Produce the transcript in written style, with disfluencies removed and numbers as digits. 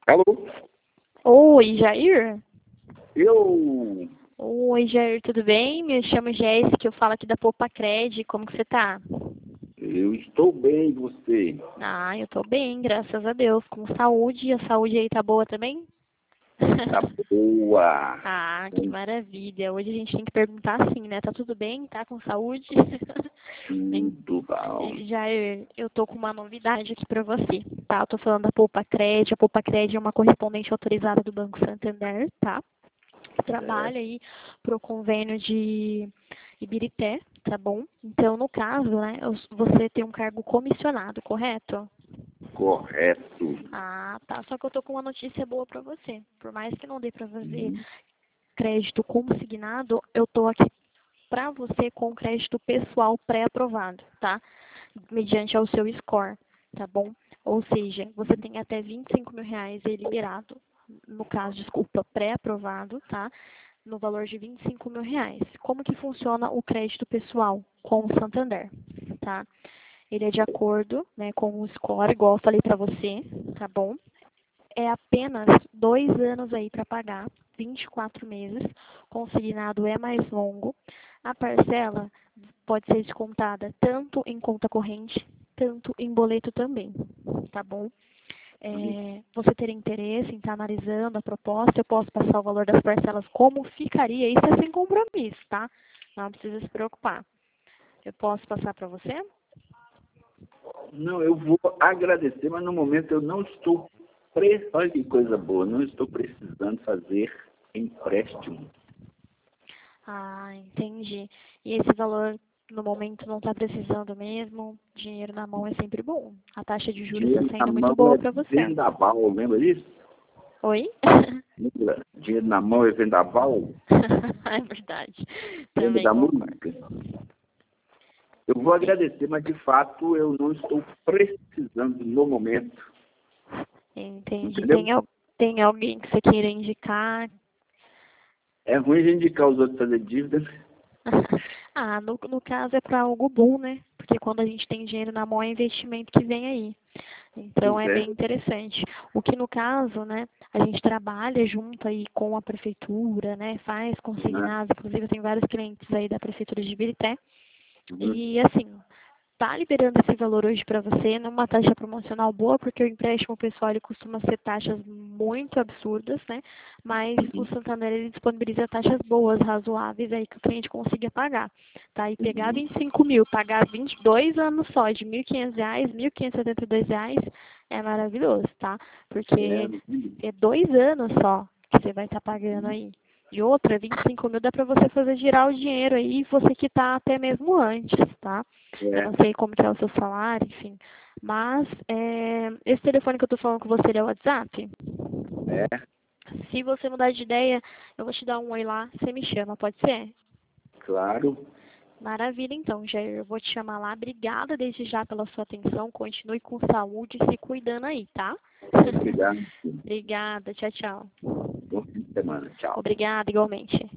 Alô? Oi, Jair? Eu Oi, Jair, tudo bem? Me chamo Jéssica, eu falo aqui da Poupa-Cred, como que você tá? eu estou bem, e você? Ah, eu tô bem, graças a Deus, com saúde. A saúde aí tá boa também? Tá boa. Ah, que maravilha. Hoje a gente tem que perguntar assim, né? Tá tudo bem? Tá com saúde? Tudo bom. Jair, eu tô com uma novidade aqui pra você, tá? Eu tô falando da Poupa-Cred. A Poupa-Cred é uma correspondente autorizada do Banco Santander, tá? É, Trabalha aí pro convênio de Ibirité, tá bom? Então, no caso, né, você tem um cargo comissionado, correto? correto. Ah, tá. Só que eu tô com uma notícia boa pra você. Por mais que não dê pra fazer Hum, crédito consignado, eu tô aqui pra você com crédito pessoal pré-aprovado, tá? Mediante ao seu score, tá bom? Ou seja, você tem até R$ 25.000 aí liberado, no caso, desculpa, pré-aprovado, tá? No valor de R$ 25.000. Como que funciona o crédito pessoal com o Santander, tá? Ele é de acordo, né, com o score, igual eu falei para você, tá bom? É apenas 2 anos aí para pagar, 24 meses. Consignado é mais longo. A parcela pode ser descontada tanto em conta corrente, tanto em boleto também, tá bom? Você ter interesse em estar analisando a proposta, eu posso passar o valor das parcelas como ficaria, isso é sem compromisso, tá? Não precisa se preocupar. Eu posso passar para você? Não, eu vou agradecer, mas no momento eu não estou olha que coisa boa, não estou precisando fazer empréstimo. Ah, entendi. E esse valor no momento não está precisando mesmo? Dinheiro na mão é sempre bom. A taxa de juros está Dinheiro na saindo muito mão boa é para você. vendaval, lembra disso? Oi? Lembra? Dinheiro na mão é vendaval? É verdade. Lembra Também da concordo. música? Eu vou agradecer, mas de fato eu não estou precisando no momento. Entendi. Entendeu? Tem alguém que você queira indicar? É ruim a gente indicar os outros fazer dívida. Ah, no caso é para algo bom, né? Porque quando a gente tem dinheiro na mão é investimento que vem aí. Então Pois é é. bem interessante. O que no caso, né, a gente trabalha junto aí com a prefeitura, né? Faz Né? consignado, inclusive eu tenho vários clientes aí da prefeitura de Ibirité. Uhum. E assim, tá liberando esse valor hoje para você numa taxa promocional boa, porque o empréstimo pessoal ele costuma ser taxas muito absurdas, né? Mas o Uhum. Santander ele disponibiliza taxas boas, razoáveis aí que o cliente consiga pagar, tá? E pegar Uhum. 25 mil, pagar 22 anos só de R$ 1.500, R$ 1.572 é maravilhoso, tá? É, Porque é 2 anos só que você vai estar pagando aí. E outra, 25 mil dá para você fazer girar o dinheiro aí, você que tá até mesmo antes, tá? Eu é, não sei como que é o seu salário, enfim. Mas esse telefone que eu tô falando com você ele é o WhatsApp? é, Se você mudar de ideia, eu vou te dar um oi lá, você me chama, pode ser? claro. Maravilha, então, Jair. Eu vou te chamar lá. Obrigada desde já pela sua atenção. Continue com saúde e se cuidando aí, tá? Obrigado. Obrigada. Tchau, tchau. Bom fim de semana. Tchau. Obrigada, igualmente.